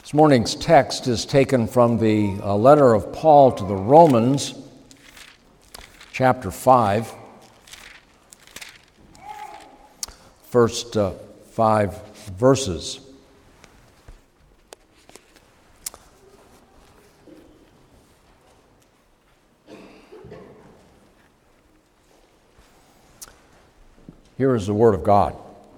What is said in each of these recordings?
This morning's text is taken from the letter of Paul to the Romans, chapter 5, first 5 verses. Here is the word of God.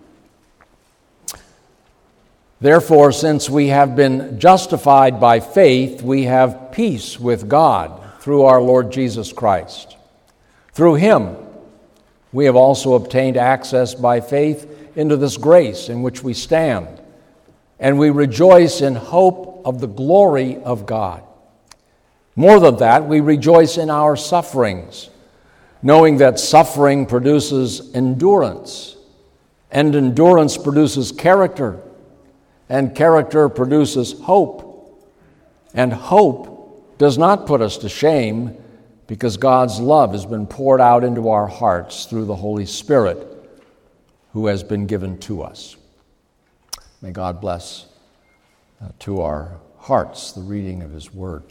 Therefore, since we have been justified by faith, we have peace with God through our Lord Jesus Christ. Through him, we have also obtained access by faith into this grace in which we stand, and we rejoice in hope of the glory of God. More than that, we rejoice in our sufferings, knowing that suffering produces endurance, and endurance produces character, and character produces hope. And hope does not put us to shame, because God's love has been poured out into our hearts through the Holy Spirit who has been given to us. May God bless to our hearts the reading of his word.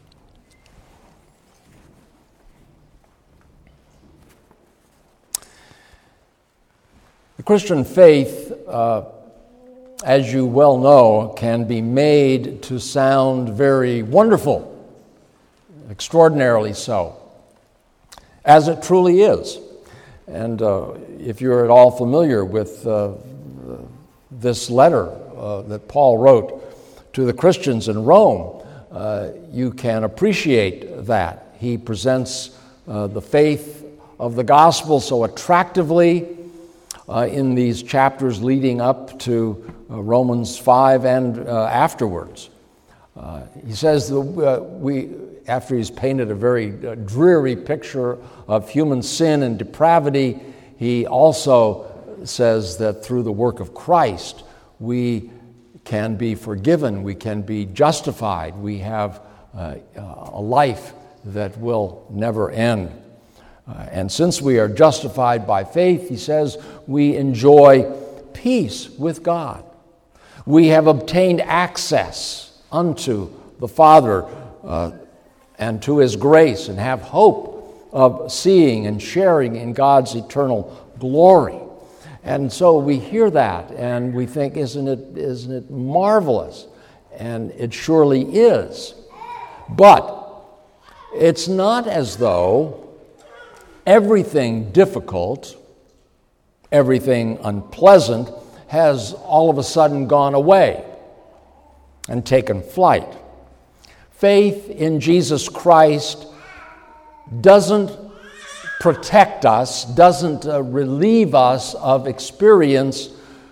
The Christian faith, as you well know, can be made to sound very wonderful, extraordinarily so, as it truly is. And if you're at all familiar with this letter that Paul wrote to the Christians in Rome, you can appreciate that. He presents the faith of the gospel so attractively in these chapters leading up to Romans 5 and afterwards. He says after he's painted a very dreary picture of human sin and depravity, he also says that through the work of Christ, we can be forgiven, we can be justified, we have a life that will never end. And since we are justified by faith, he says, we enjoy peace with God. We have obtained access unto the Father and to his grace, and have hope of seeing and sharing in God's eternal glory. And so we hear that and we think, isn't it marvelous? And it surely is. But it's not as though everything difficult, everything unpleasant has all of a sudden gone away and taken flight. Faith in Jesus Christ doesn't protect us, doesn't relieve us of experiencing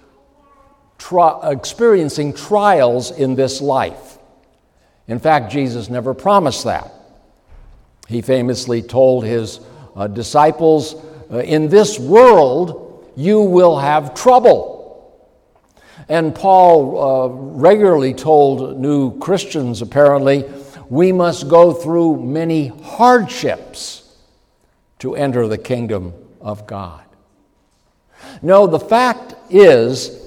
trials in this life. In fact, Jesus never promised that. He famously told his disciples, in this world you will have trouble. And Paul regularly told new Christians, apparently, we must go through many hardships to enter the kingdom of God. No, the fact is,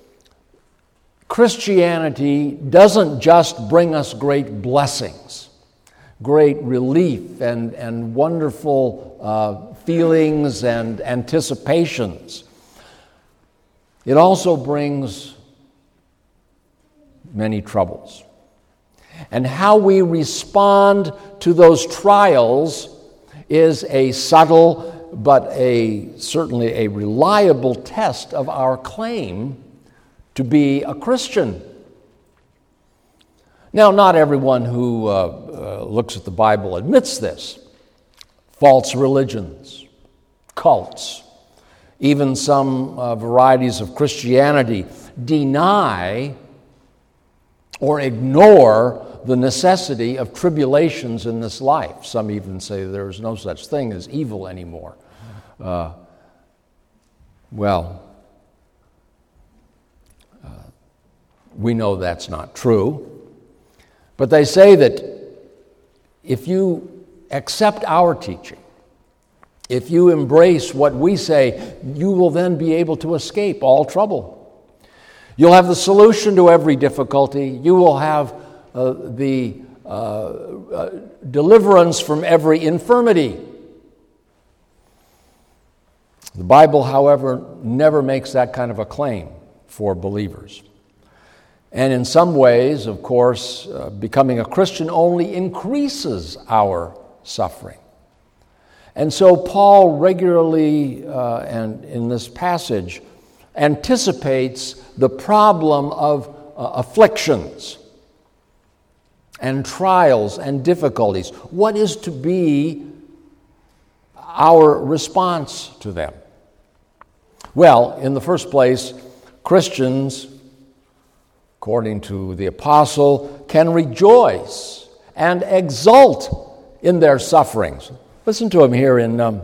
Christianity doesn't just bring us great blessings, great relief and wonderful feelings and anticipations. It also brings many troubles. And how we respond to those trials is a subtle but certainly a reliable test of our claim to be a Christian. Now, not everyone who looks at the Bible admits this. False religions, cults, even some varieties of Christianity deny or ignore the necessity of tribulations in this life. Some even say there is no such thing as evil anymore. We know that's not true. But they say that if you accept our teaching, if you embrace what we say, you will then be able to escape all trouble. You'll have the solution to every difficulty. You will have the deliverance from every infirmity. The Bible, however, never makes that kind of a claim for believers. And in some ways, of course, becoming a Christian only increases our suffering. And so Paul regularly, and in this passage, anticipates the problem of afflictions and trials and difficulties. What is to be our response to them? Well, in the first place, Christians, according to the apostle, can rejoice and exult in their sufferings. Listen to him here in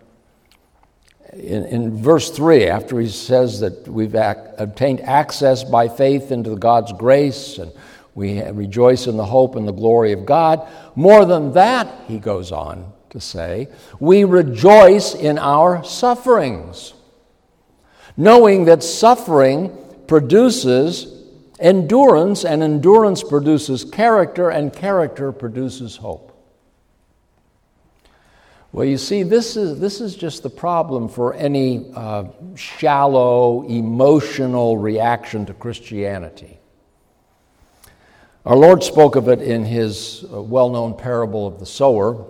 verse 3, after he says that we've obtained access by faith into God's grace, and we rejoice in the hope and the glory of God. More than that, he goes on to say, we rejoice in our sufferings, knowing that suffering produces endurance, and endurance produces character, and character produces hope. Well, you see, this is just the problem for any shallow, emotional reaction to Christianity. Our Lord spoke of it in his well-known parable of the sower,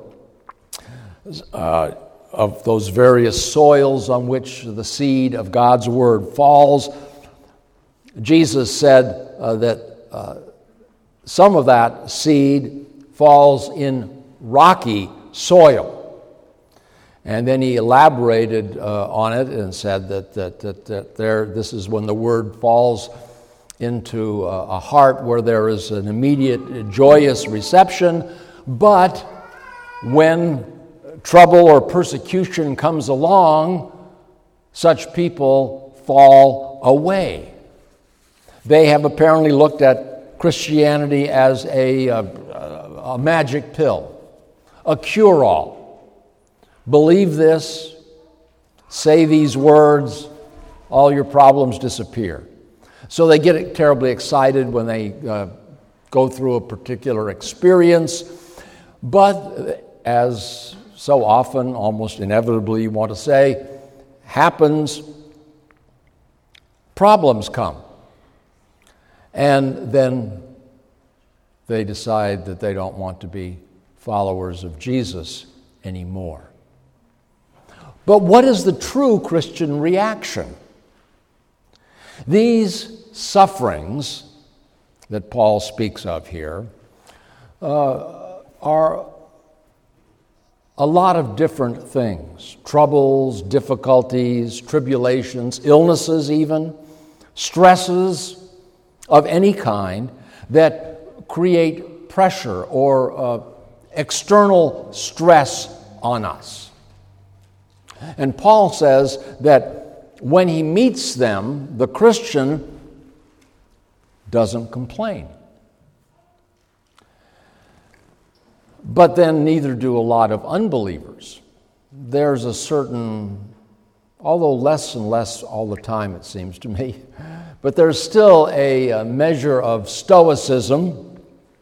of those various soils on which the seed of God's word falls. Jesus said that some of that seed falls in rocky soil. And then he elaborated on it and said that this is when the word falls into a heart where there is an immediate joyous reception, but when trouble or persecution comes along, such people fall away. They have apparently looked at Christianity as a magic pill, a cure-all. Believe this, say these words, all your problems disappear. So they get terribly excited when they go through a particular experience, but as so often, almost inevitably you want to say, happens, problems come. And then they decide that they don't want to be followers of Jesus anymore. But what is the true Christian reaction? These sufferings that Paul speaks of here are a lot of different things. Troubles, difficulties, tribulations, illnesses even, stresses of any kind that create pressure or external stress on us. And Paul says that when he meets them, the Christian doesn't complain. But then neither do a lot of unbelievers. There's a certain, although less and less all the time it seems to me, but there's still a measure of stoicism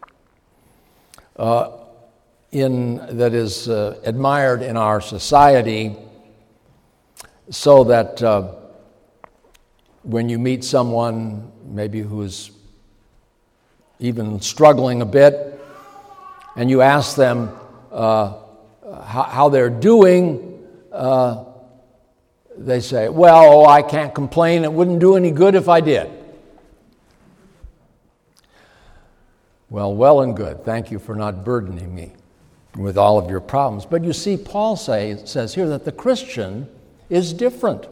that is admired in our society, so that when you meet someone maybe who's even struggling a bit, and you ask them how they're doing, they say, well, I can't complain. It wouldn't do any good if I did. Well and good. Thank you for not burdening me with all of your problems. But you see, Paul says here that the Christian is different.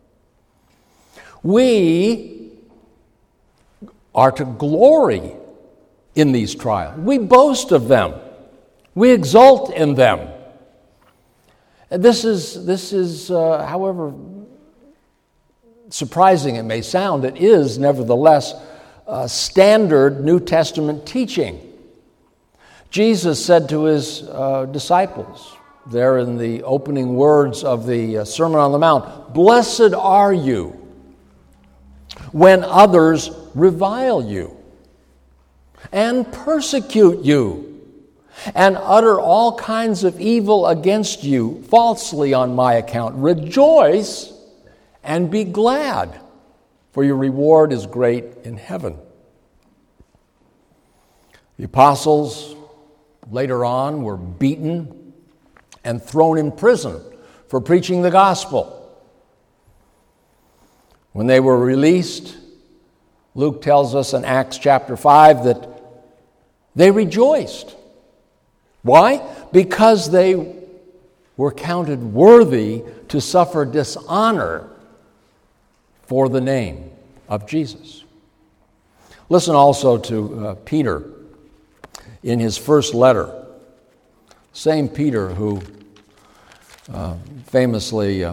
We are to glory in these trials. We boast of them. We exult in them. And this is, however surprising it may sound, it is nevertheless standard New Testament teaching. Jesus said to his disciples, there in the opening words of the Sermon on the Mount, "Blessed are you when others revile you and persecute you and utter all kinds of evil against you falsely on my account. Rejoice and be glad, for your reward is great in heaven. The apostles later on were beaten and thrown in prison for preaching the gospel. When they were released, Luke tells us in Acts chapter 5 that they rejoiced. Why? Because they were counted worthy to suffer dishonor for the name of Jesus. Listen also to Peter in his first letter. Same Peter who famously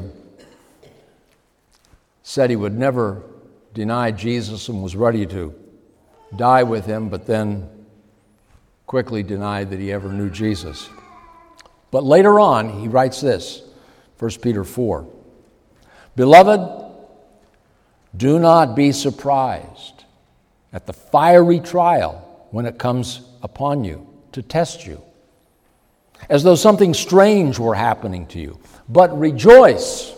said he would never deny Jesus and was ready to die with him, but then quickly denied that he ever knew Jesus. But later on, he writes this, 1 Peter 4. Beloved, do not be surprised at the fiery trial when it comes upon you to test you, as though something strange were happening to you. But rejoice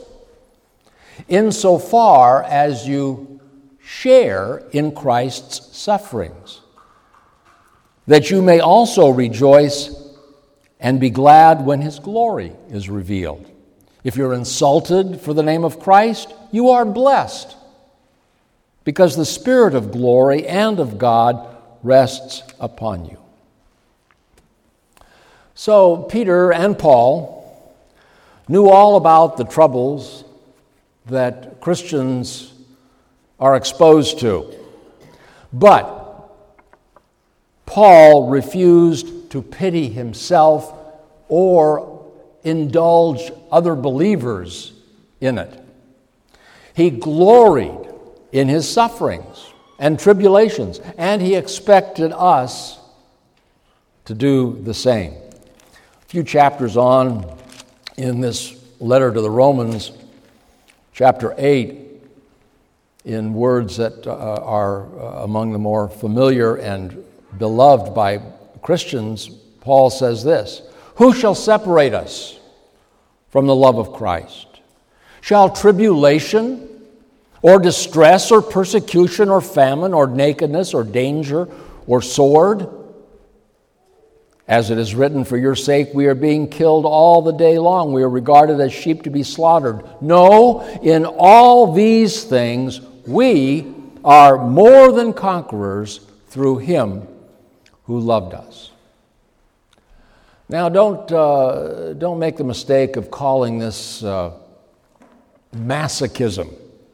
insofar as you share in Christ's sufferings, that you may also rejoice and be glad when his glory is revealed. If you're insulted for the name of Christ, you are blessed, because the Spirit of glory and of God rests upon you. So Peter and Paul knew all about the troubles that Christians are exposed to. But Paul refused to pity himself or indulge other believers in it. He gloried in his sufferings and tribulations, and he expected us to do the same. A few chapters on in this letter to the Romans, chapter 8, in words that are among the more familiar and beloved by Christians, Paul says this: Who shall separate us from the love of Christ? Shall tribulation or distress or persecution or famine or nakedness or danger or sword? As it is written, for your sake we are being killed all the day long. We are regarded as sheep to be slaughtered. No, in all these things we are more than conquerors through him who loved us. Now, don't make the mistake of calling this masochism,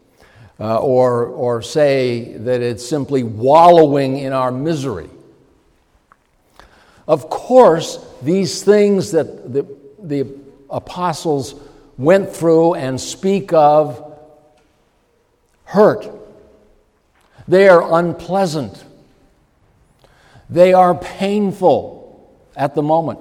or say that it's simply wallowing in our misery. Of course, these things that the apostles went through and speak of hurt. They are unpleasant. They are painful at the moment.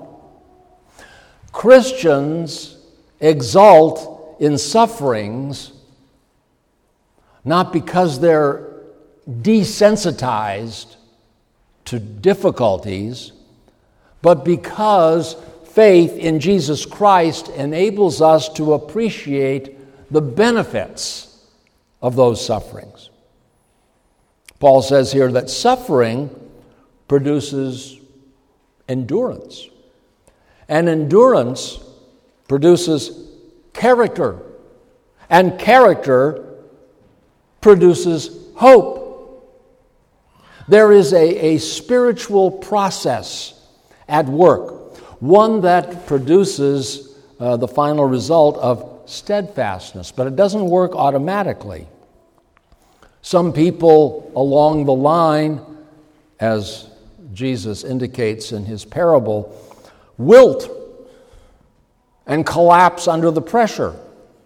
Christians exult in sufferings not because they're desensitized to difficulties, but because faith in Jesus Christ enables us to appreciate the benefits of those sufferings. Paul says here that suffering produces endurance, and endurance produces character, and character produces hope. There is a spiritual process at work, one that produces the final result of steadfastness, but it doesn't work automatically. Some people along the line, as Jesus indicates in his parable, wilt and collapse under the pressure.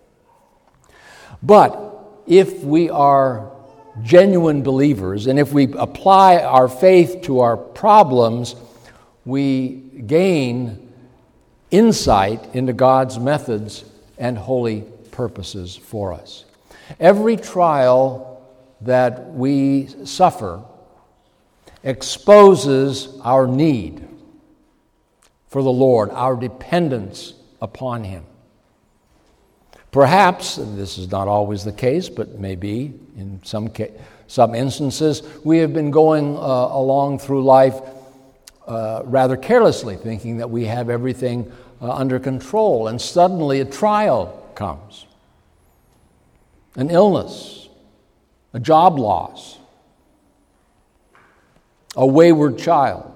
But if we are genuine believers, and if we apply our faith to our problems, we gain insight into God's methods and holy purposes for us. Every trial that we suffer exposes our need for the Lord, our dependence upon Him. Perhaps, and this is not always the case, but maybe in some instances, we have been going along through life rather carelessly, thinking that we have everything under control, and suddenly a trial comes. An illness, a job loss, a wayward child,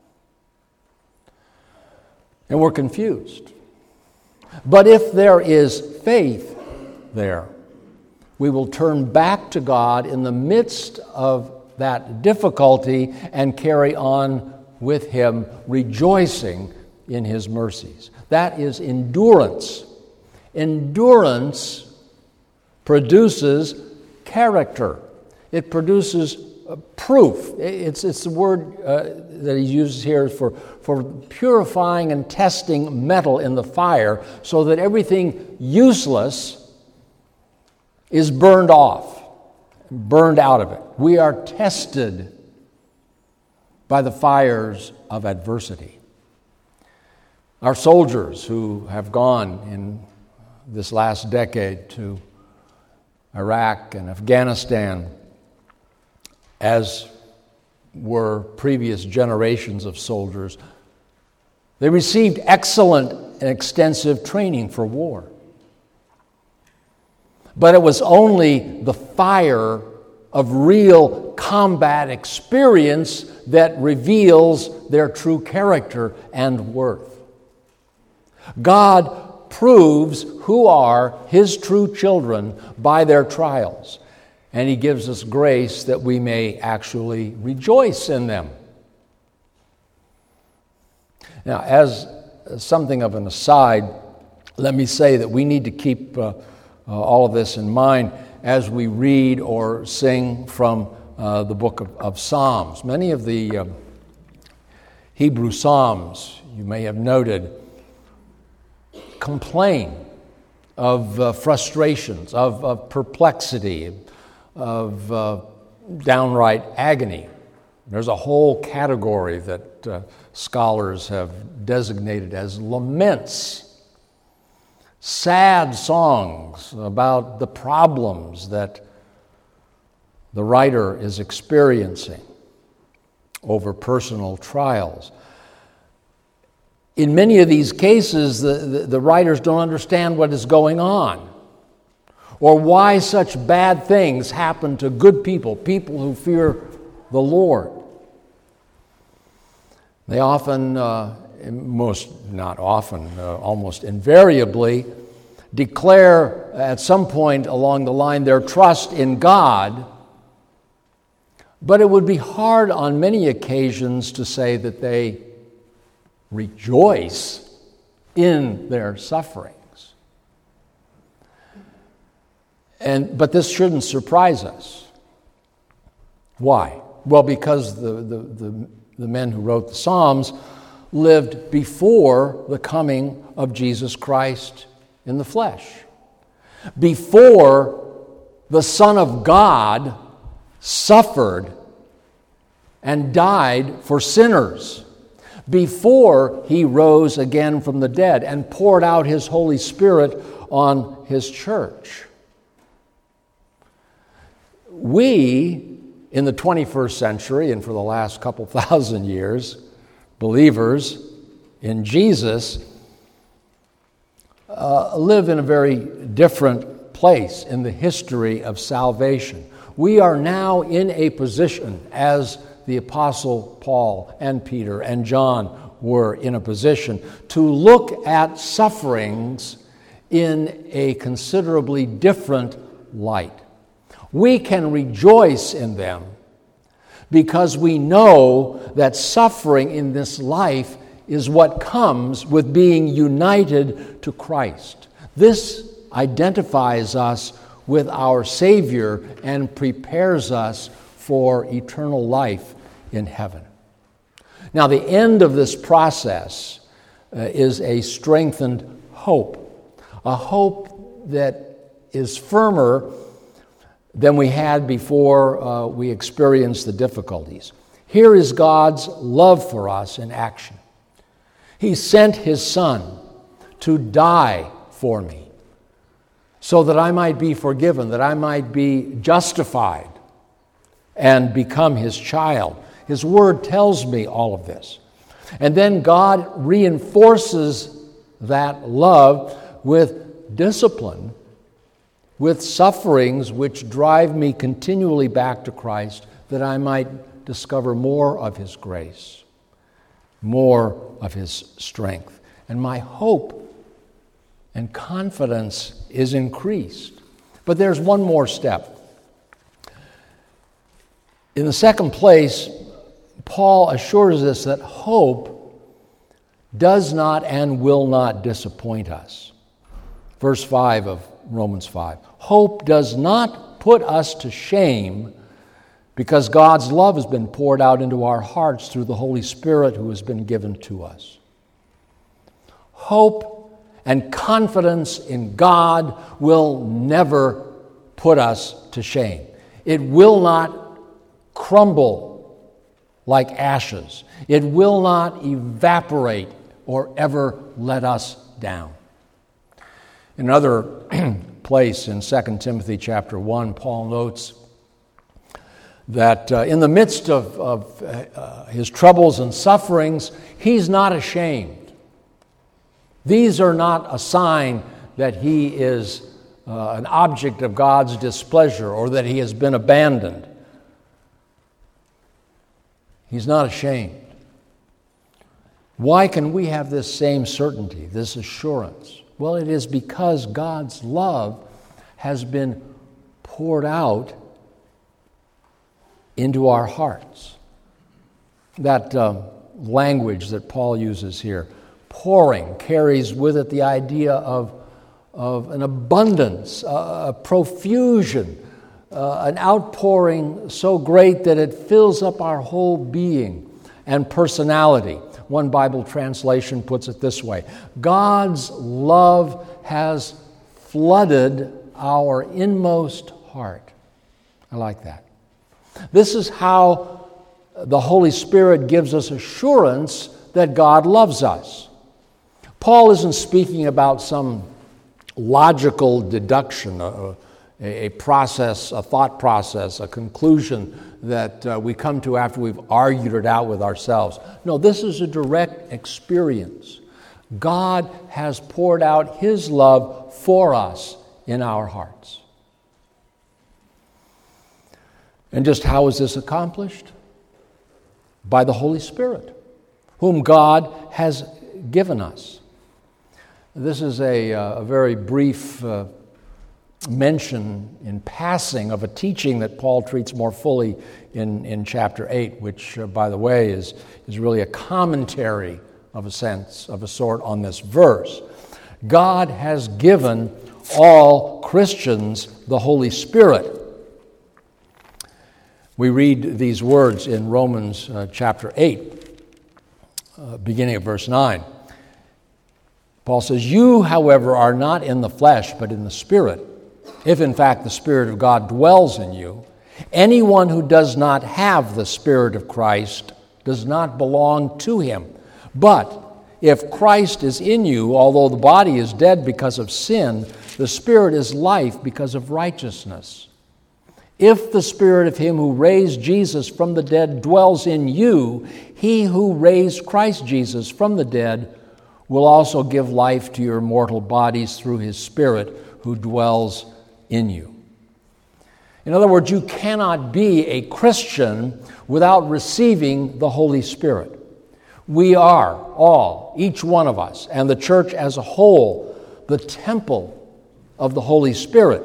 and we're confused. But if there is faith there, we will turn back to God in the midst of that difficulty and carry on with Him, rejoicing in His mercies. That is endurance. Endurance produces character. It produces proof. It's the word that he uses here for purifying and testing metal in the fire so that everything useless is burned off, burned out of it. We are tested by the fires of adversity. Our soldiers who have gone in this last decade to Iraq and Afghanistan, as were previous generations of soldiers, they received excellent and extensive training for war. But it was only the fire of real combat experience that reveals their true character and worth. God proves who are His true children by their trials, and He gives us grace that we may actually rejoice in them. Now, as something of an aside, let me say that we need to keep all of this in mind as we read or sing from the book of Psalms. Many of the Hebrew Psalms, you may have noted, complain of frustrations, of perplexity, of downright agony. There's a whole category that scholars have designated as laments, sad songs about the problems that the writer is experiencing over personal trials. In many of these cases, the writers don't understand what is going on or why such bad things happen to good people, people who fear the Lord. They often, almost invariably, declare at some point along the line their trust in God, but it would be hard on many occasions to say that they rejoice in their sufferings. But this shouldn't surprise us. Why? Well, because the men who wrote the Psalms lived before the coming of Jesus Christ in the flesh. Before the Son of God suffered and died for sinners. Before He rose again from the dead and poured out His Holy Spirit on His church. We, in the 21st century and for the last couple thousand years, believers in Jesus, live in a very different place in the history of salvation. We are now in a position, as the Apostle Paul and Peter and John were in a position, to look at sufferings in a considerably different light. We can rejoice in them because we know that suffering in this life is what comes with being united to Christ. This identifies us with our Savior and prepares us for eternal life in heaven. Now, the end of this process is a strengthened hope, a hope that is firmer than we had before we experienced the difficulties. Here is God's love for us in action. He sent His Son to die for me so that I might be forgiven, that I might be justified and become His child. His Word tells me all of this. And then God reinforces that love with discipline, with sufferings which drive me continually back to Christ, that I might discover more of His grace, more of His strength. And my hope and confidence is increased. But there's one more step. In the second place, Paul assures us that hope does not and will not disappoint us. Verse 5 of Romans 5. Hope does not put us to shame because God's love has been poured out into our hearts through the Holy Spirit who has been given to us. Hope and confidence in God will never put us to shame. It will not crumble like ashes. It will not evaporate or ever let us down. In another place in 2 Timothy chapter 1, Paul notes that in the midst of his troubles and sufferings, he's not ashamed. These are not a sign that he is an object of God's displeasure or that he has been abandoned. He's not ashamed. Why can we have this same certainty, this assurance? Well, it is because God's love has been poured out into our hearts. That language that Paul uses here, pouring, carries with it the idea of an abundance, a profusion, an outpouring so great that it fills up our whole being and personality. One Bible translation puts it this way: God's love has flooded our inmost heart. I like that. This is how the Holy Spirit gives us assurance that God loves us. Paul isn't speaking about some logical deduction, a process, a thought process, a conclusion that we come to after we've argued it out with ourselves. No, this is a direct experience. God has poured out His love for us in our hearts. And just how is this accomplished? By the Holy Spirit, whom God has given us. This is a very brief mention in passing of a teaching that Paul treats more fully in chapter 8, which, by the way, is really a commentary of a sense, of a sort, on this verse. God has given all Christians the Holy Spirit. We read these words in Romans chapter 8, beginning of verse 9. Paul says, "You, however, are not in the flesh, but in the Spirit, if in fact the Spirit of God dwells in you. Anyone who does not have the Spirit of Christ does not belong to Him. But if Christ is in you, although the body is dead because of sin, the Spirit is life because of righteousness. If the Spirit of Him who raised Jesus from the dead dwells in you, He who raised Christ Jesus from the dead will also give life to your mortal bodies through His Spirit who dwells in you." In other words, you cannot be a Christian without receiving the Holy Spirit. We are all, each one of us, and the church as a whole, the temple of the Holy Spirit.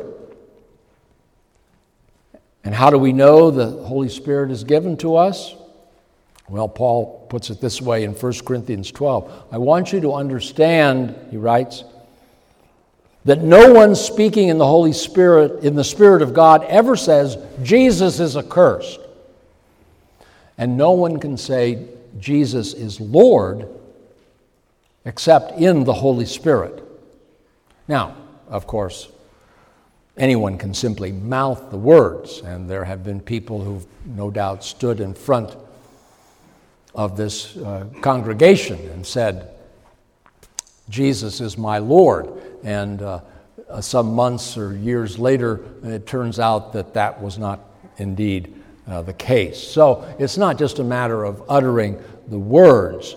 And how do we know the Holy Spirit is given to us? Well, Paul puts it this way in 1 Corinthians 12. "I want you to understand," he writes, "that no one speaking in the Holy Spirit, in the Spirit of God, ever says, 'Jesus is accursed.' And no one can say, 'Jesus is Lord,' except in the Holy Spirit." Now, of course, Anyone can simply mouth the words, and there have been people who've no doubt stood in front of this congregation and said, Jesus is my Lord. And some months or years later, it turns out that that was not indeed the case. So it's not just a matter of uttering the words.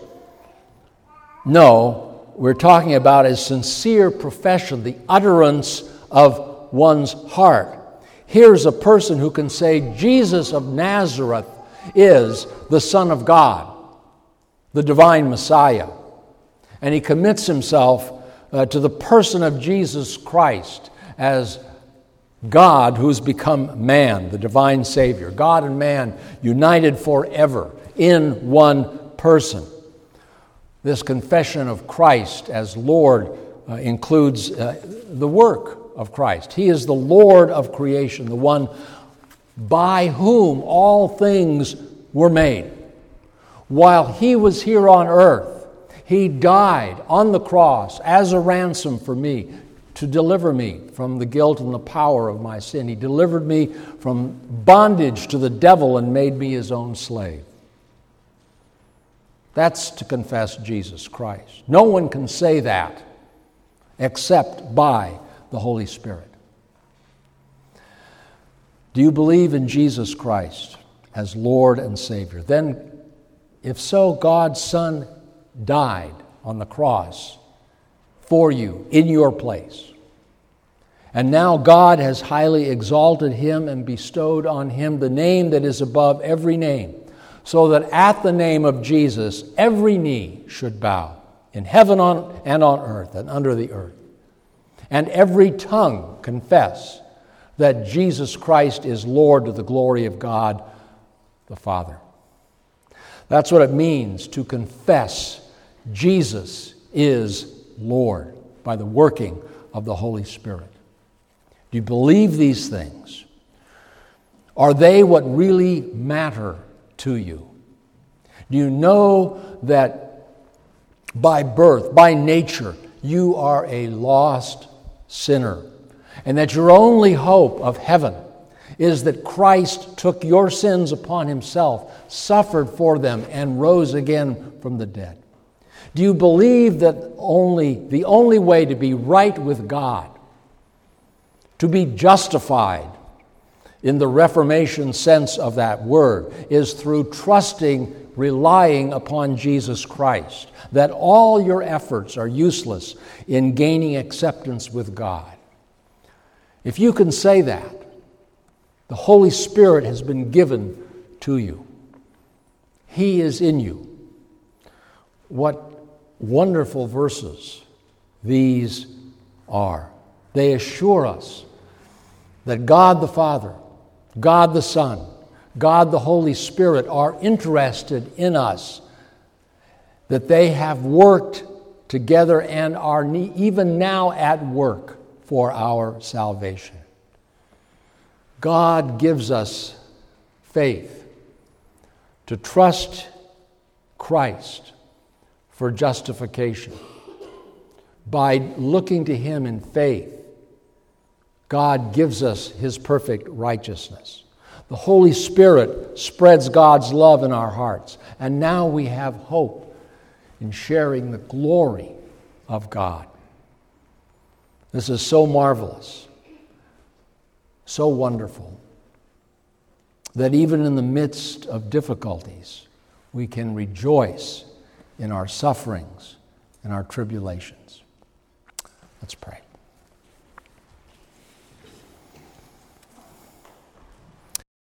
No, we're talking about a sincere profession, the utterance of one's heart. Here's a person who can say, Jesus of Nazareth is the Son of God, the divine Messiah. And he commits himself to the person of Jesus Christ as God who's become man, the divine Savior. God and man united forever in one person. This confession of Christ as Lord includes the work of Christ. He is the Lord of creation, the one by whom all things were made. While he was here on earth, he died on the cross as a ransom for me to deliver me from the guilt and the power of my sin. He delivered me from bondage to the devil and made me his own slave. That's to confess Jesus Christ. No one can say that except by the Holy Spirit. Do you believe in Jesus Christ as Lord and Savior? Then, if so, God's Son died on the cross for you, in your place. And now God has highly exalted him and bestowed on him the name that is above every name, so that at the name of Jesus every knee should bow, in heaven and on earth and under the earth, and every tongue confess that Jesus Christ is Lord to the glory of God the Father. That's what it means to confess Jesus is Lord by the working of the Holy Spirit. Do you believe these things? Are they what really matter to you? Do you know that by birth, by nature, you are a lost sinner, and that your only hope of heaven is that Christ took your sins upon himself, suffered for them, and rose again from the dead? Do you believe that the only way to be right with God, to be justified in the Reformation sense of that word, is through trusting, relying upon Jesus Christ, that all your efforts are useless in gaining acceptance with God? If you can say that, the Holy Spirit has been given to you. He is in you. What wonderful verses these are. They assure us that God the Father, God the Son, God the Holy Spirit are interested in us, that they have worked together and are even now at work for our salvation. God gives us faith to trust Christ for justification. By looking to him in faith, God gives us his perfect righteousness. The Holy Spirit spreads God's love in our hearts, and now we have hope in sharing the glory of God. This is so marvelous, so wonderful, that even in the midst of difficulties, we can rejoice in our sufferings and our tribulations. Let's pray.